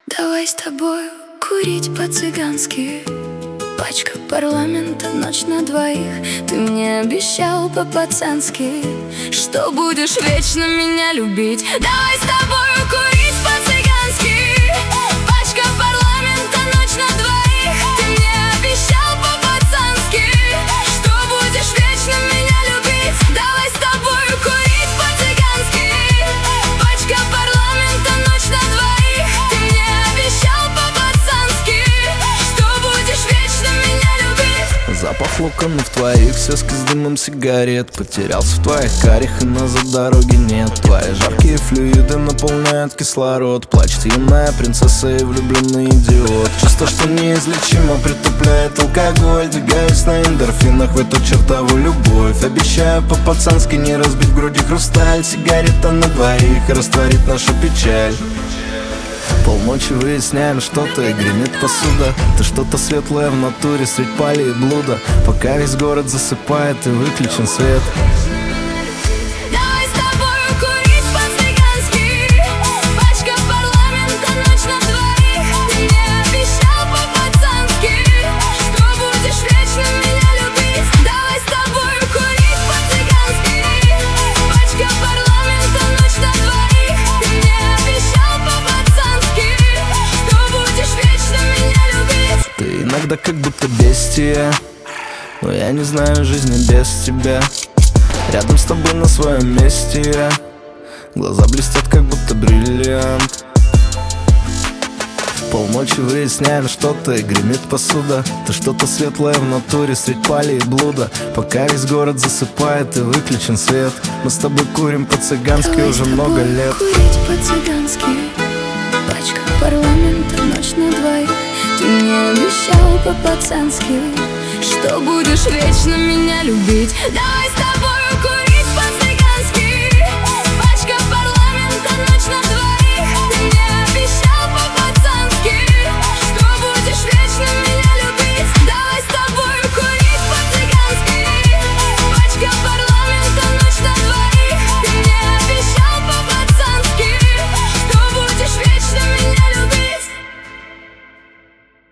Давай с тобою курить по-цыгански. Пачка парламента, ночь на двоих. Ты мне обещал по-пацански, что будешь вечно меня любить. Давай с тобою курить по-цыгански. Пачка парламента, ночь на двоих. Ты мне обещал по-пацански, что будешь вечно меня любить. Давай с тобою курить по-цыгански. Пачка парламента, ночь на двоих. Ты мне обещал по-пацански, что будешь вечно меня любить. Запах локонов твоих, связка с дымом сигарет. Потерялся в твоих карих, и назад дороги нет. Твои жаркие флюиды наполняют кислород. Плачет юная принцесса и влюбленный идиот. Чувство, что неизлечимо притупляет алкоголь. Двигаюсь на эндорфинах в эту чертову любовь. Обещаю по-пацански не разбить в груди хрусталь. Сигарета на двоих растворит нашу печаль. Полночи выясняем что-то и гремит посуда. Ты что-то светлое в натуре средь пали и блуда. Пока весь город засыпает и выключен свет. Давай с тобою курить по-цыгански. Пачка парламента, ночь на двоих. Ты мне обещал по-пацански, что будешь вечно меня любить. Давай с тобою курить по-цыгански. Пачка парламента, ночь на двоих. Ты мне обещал по-пацански, что будешь вечно меня любить. Ты иногда как будто бестия, но я не знаю жизни без тебя. Рядом с тобой на своем месте я. Глаза блестят как будто бриллиант. Полночи выясняем что-то и гремит посуда. Ты что-то светлое в натуре средь пали и блуда. Пока весь город засыпает и выключен свет. Мы с тобой курим по-цыгански уже много лет. Курить по-цыгански. Пачка парламента, ночь на двоих. Ты мне обещал по-пацански, что будешь вечно меня любить. Давай с тобой